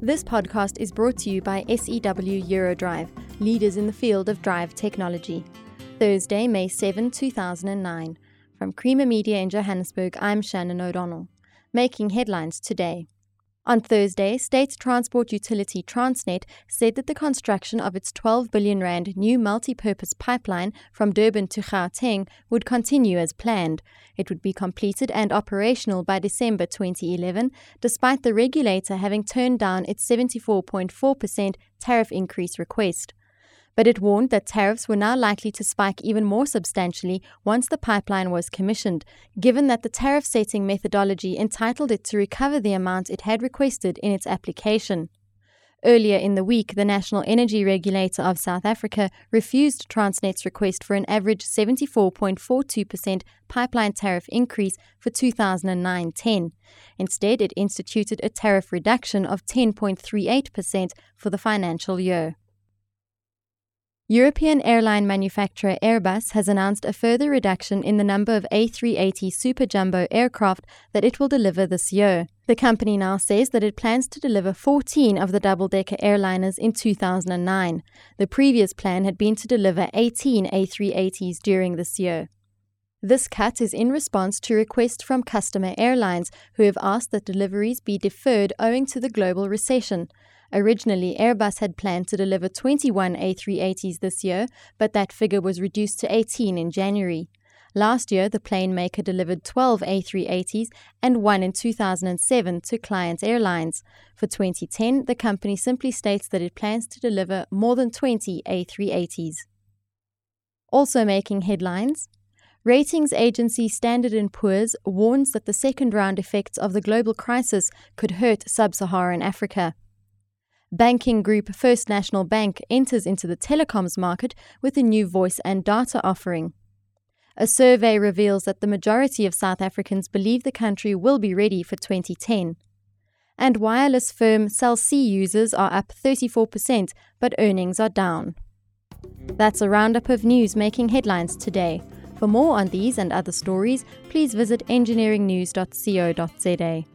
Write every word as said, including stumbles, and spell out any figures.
This podcast is brought to you by S E W Eurodrive, leaders in the field of drive technology. Thursday, May seventh, two thousand nine. From Creamer Media in Johannesburg, I'm Shannon O'Donnell. Making headlines today. On Thursday, state transport utility Transnet said that the construction of its twelve billion rand new multi-purpose pipeline from Durban to Gauteng would continue as planned. It would be completed and operational by December twenty eleven, despite the regulator having turned down its seventy-four point four percent tariff increase request. But it warned that tariffs were now likely to spike even more substantially once the pipeline was commissioned, given that the tariff-setting methodology entitled it to recover the amount it had requested in its application. Earlier in the week, the National Energy Regulator of South Africa refused Transnet's request for an average seventy-four point four two percent pipeline tariff increase for two thousand nine ten. Instead, it instituted a tariff reduction of ten point three eight percent for the financial year. European airline manufacturer Airbus has announced a further reduction in the number of A three eighty Super Jumbo aircraft that it will deliver this year. The company now says that it plans to deliver fourteen of the double-decker airliners in two thousand nine. The previous plan had been to deliver eighteen A three eighties during this year. This cut is in response to requests from customer airlines who have asked that deliveries be deferred owing to the global recession. Originally, Airbus had planned to deliver twenty-one A three eighties this year, but that figure was reduced to eighteen in January. Last year, the plane maker delivered twelve A three eighties and one in two thousand seven to client airlines. For twenty ten, the company simply states that it plans to deliver more than twenty A three eighties. Also making headlines, ratings agency Standard and Poor's warns that the second-round effects of the global crisis could hurt sub-Saharan Africa. Banking group First National Bank enters into the telecoms market with a new voice and data offering. A survey reveals that the majority of South Africans believe the country will be ready for twenty ten. And wireless firm Cell C users are up thirty-four percent, but earnings are down. That's a roundup of news making headlines today. For more on these and other stories, please visit engineering news dot co dot za.